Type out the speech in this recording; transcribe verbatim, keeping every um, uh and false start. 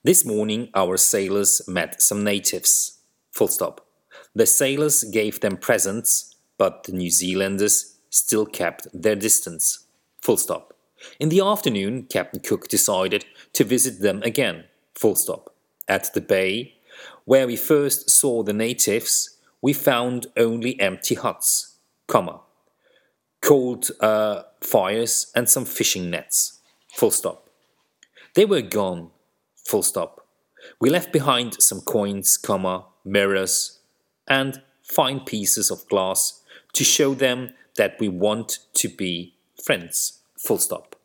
This morning our sailors met some natives. Full stop. The sailors gave them presents, but the New Zealanders still kept their distance. Full stop. In the afternoon, Captain Cook decided to visit them again. Full stop. At the bay, where we first saw the natives, we found only empty huts, comma, cold uh, fires and some fishing nets. Full stop. They were gone. Full stop. We left behind some coins, comma, mirrors, and fine pieces of glass to show them that we want to be friends. Full stop.